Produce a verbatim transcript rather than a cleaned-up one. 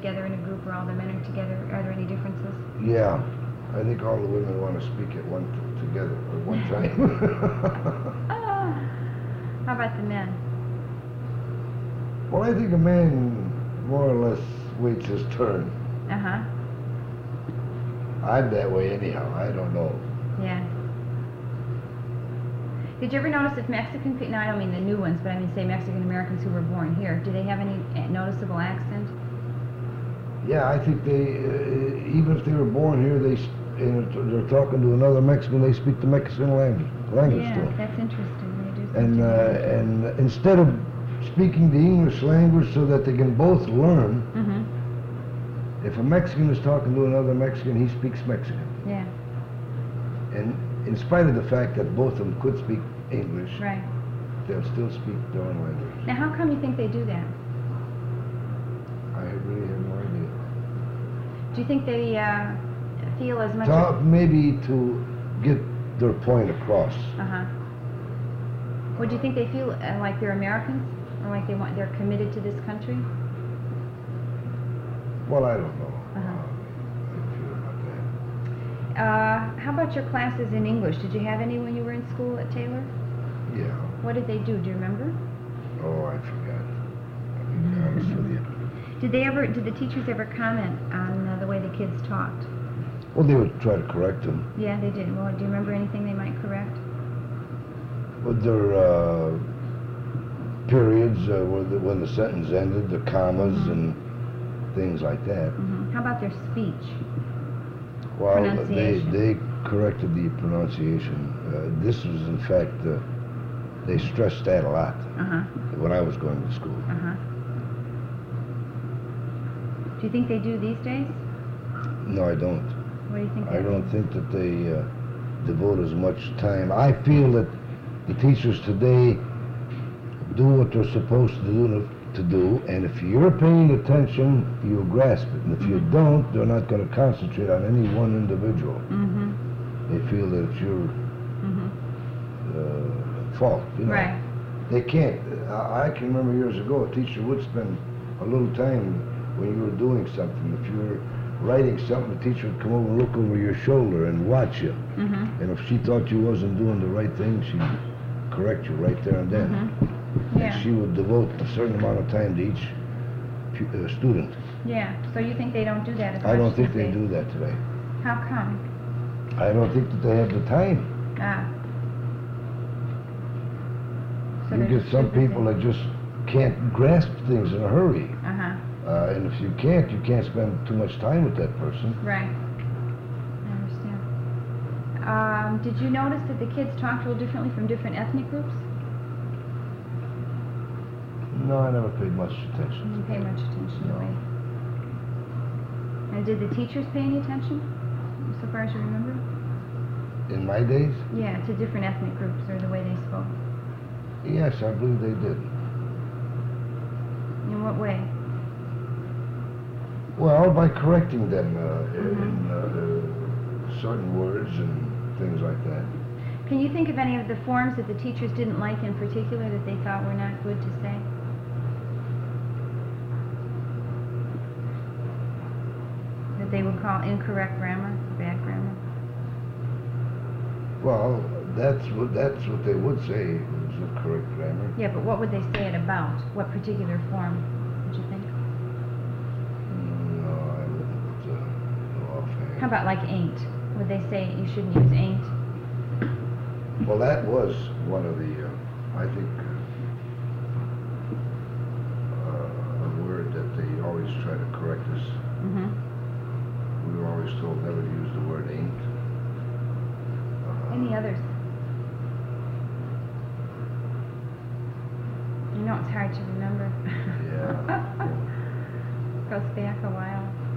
together in a group or all the men are together? Are there any differences? Yeah, I think all the women want to speak at one t together at one time. Oh, how about the men? Well, I think a man more or less waits his turn. Uh-huh. I'm that way anyhow. I don't know. Yeah. Did you ever notice if Mexican people, no, I don't mean the new ones, but I mean say Mexican Americans who were born here, do they have any noticeable accent? Yeah, I think they, uh, even if they were born here, they, and they're talking to another Mexican, they speak the Mexican language, language Yeah, to them. that's interesting. They do And, uh, and instead of speaking the English language so that they can both learn, mm-hmm. if a Mexican is talking to another Mexican, he speaks Mexican. Yeah. And in spite of the fact that both of them could speak English, right. they'll still speak their own language. Now, how come you think they do that? I really have no idea. Do you think they uh, feel as much... To, maybe to get their point across. Uh-huh. Well, do you think they feel uh, like they're Americans? Or like they want, they're committed to this country? Well, I don't know. Uh-huh. I don't feel about that. Uh, how about your classes in English? Did you have any when you were in school at Taylor? Yeah. What did they do? Do you remember? Oh, I forgot. I'll be honest with you. Did they ever? Did the teachers ever comment on uh, the way the kids talked? Well, they would try to correct them. Yeah, they did. Well, do you remember anything they might correct? With their uh, periods, uh, when, the, when the sentence ended, the commas mm-hmm. and things like that. Mm-hmm. How about their speech? Well, they they corrected the pronunciation. Uh, this was, in fact, uh, they stressed that a lot uh-huh. when I was going to school. Uh-huh. Do you think they do these days? No, I don't. What do you think? I don't means? think that they uh, devote as much time. I feel that the teachers today do what they're supposed to do, to do, and if you're paying attention, you'll grasp it. And if mm-hmm. you don't, they're not going to concentrate on any one individual. Mm-hmm. They feel that it's your mm-hmm. uh, fault. You know? Right. They can't. I, I can remember years ago, a teacher would spend a little time when you were doing something. If you were writing something, the teacher would come over and look over your shoulder and watch you. Mm-hmm. And if she thought you wasn't doing the right thing, she'd correct you right there and then. Mm-hmm. Yeah. And she would devote a certain amount of time to each uh, student. Yeah. So you think they don't do that as I much don't think these they days? do that today. How come? I don't think that they have the time. Ah. So You they're get some too busy. people that just can't grasp things in a hurry. Uh-huh. Uh, and if you can't, you can't spend too much time with that person. Right. I understand. Um, did you notice that the kids talked a little differently from different ethnic groups? No, I never paid much attention. You didn't pay much attention, No. right? And did the teachers pay any attention, so far as you remember? In my days? Yeah, to different ethnic groups or the way they spoke. Yes, I believe they did. In what way? Well, by correcting them uh, Mm-hmm. in uh, certain words and things like that. Can you think of any of the forms that the teachers didn't like in particular that they thought were not good to say? That they would call incorrect grammar, bad grammar? Well, that's what that's what they would say was the correct grammar. Yeah, but what would they say it about? What particular form, would you think? No, I wouldn't uh, go offhand. How about like ain't? Would they say you shouldn't use ain't? Well, that was one of the, uh, I think, uh, a word that they always try to correct us. Mm-hmm. We were always told never to use the word ain't. Uh, Any others? You know it's hard to remember. Yeah. Goes back a while.